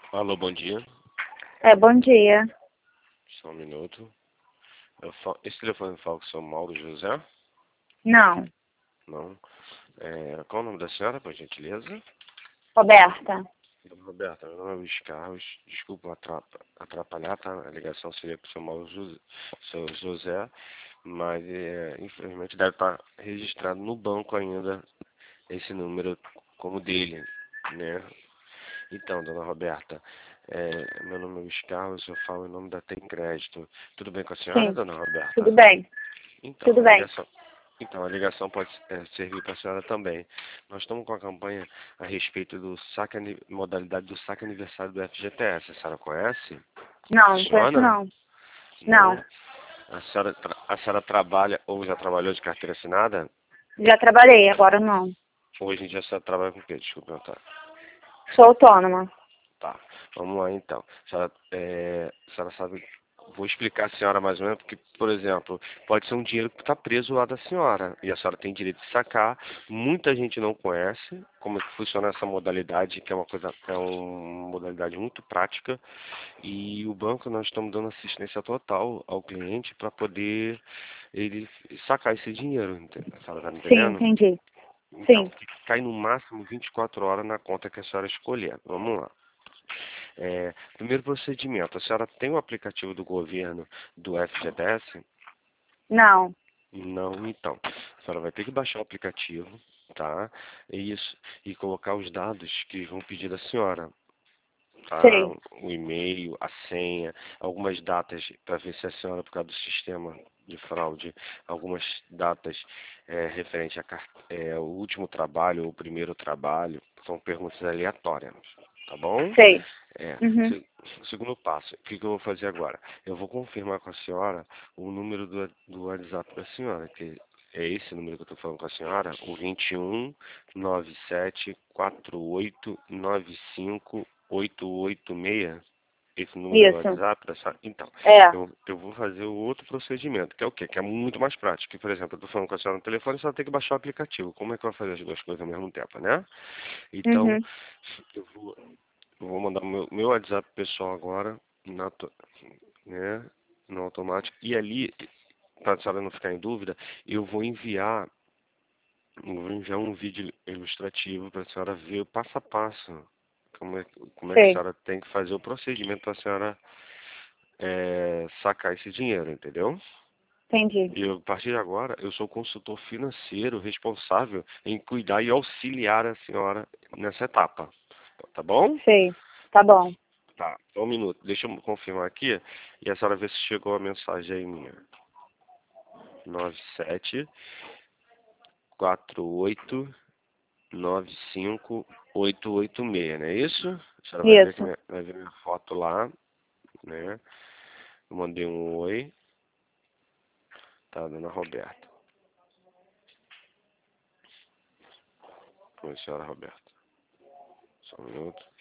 Alô, bom dia. Bom dia. Só um minuto. Esse telefone fala com o seu Mauro José? Não, Não. Qual o nome da senhora, por gentileza? Roberta. Dona Roberta, meu nome é Luiz Carlos. Desculpa atrapalhar, tá? A ligação seria com o seu Mauro José, seu José, mas infelizmente deve estar registrado no banco ainda esse número como dele, né? Então, dona Roberta, meu nome é Luiz Carlos, eu falo em nome da Tem Crédito. Tudo bem com a senhora, Sim, dona Roberta? tudo bem, Então, tudo a bem. ligação, a ligação pode servir para a senhora também. Nós estamos com a campanha a respeito do modalidade do saque aniversário do FGTS. A senhora conhece? Não, conheço Funciona? não. Não, Não? A senhora trabalha ou já trabalhou de carteira assinada? já trabalhei, agora não. Hoje em dia a senhora trabalha com o quê? Desculpa perguntar. Sou autônoma. Tá, vamos lá então. A senhora sabe, vou explicar a senhora mais ou menos, porque, por exemplo, pode ser um dinheiro que está preso lá da senhora e a senhora tem direito de sacar. Muita gente não conhece como é que funciona essa modalidade, que é uma modalidade muito prática e o banco nós estamos dando assistência total ao cliente para poder ele sacar esse dinheiro, a senhora está me Sim, entendendo? entendi. Então, Sim, cai no máximo 24 horas na conta que a senhora escolher. Vamos lá. Primeiro procedimento, a senhora tem o aplicativo do governo do FGTS? não, Não, então. A senhora vai ter que baixar o aplicativo, tá? Isso, e colocar os dados que vão pedir da senhora, tá? sei. O e-mail, a senha, algumas datas para ver se a senhora, por causa do sistema de fraude, algumas datas referente ao último trabalho ou o primeiro trabalho, são perguntas aleatórias, tá bom? Sei. É, Uhum. segundo passo, o que eu vou fazer agora? Eu vou confirmar com a senhora o número do WhatsApp da senhora, que é esse número que eu estou falando com a senhora, o 21 97 48 95 886. Esse número do Isso. WhatsApp da senhora. Então, É. eu vou fazer o outro procedimento, que é o quê? Que é muito mais prático. Que, por exemplo, eu estou falando com a senhora no telefone, a senhora tem que baixar o aplicativo. Como é que eu vou fazer as duas coisas ao mesmo tempo, né? Então, Uhum. eu vou mandar meu WhatsApp pessoal agora, né, no automático. E ali, para a senhora não ficar em dúvida, eu vou enviar um vídeo ilustrativo para a senhora ver o passo a passo. Como é que a Sei. senhora tem que fazer o procedimento para a senhora sacar esse dinheiro, entendeu? Entendi. E a partir de agora, eu sou consultor financeiro responsável em cuidar e auxiliar a senhora nessa etapa. Tá bom? Sei. Tá bom. Tá, só um minuto. Deixa eu confirmar aqui e a senhora ver se chegou a mensagem aí minha. 97 48 95 886, não é isso? A senhora vai ver que Isso. vai ver minha foto lá, né? Eu mandei um oi, tá, dona Roberta. Oi, senhora Roberta. Só um minuto.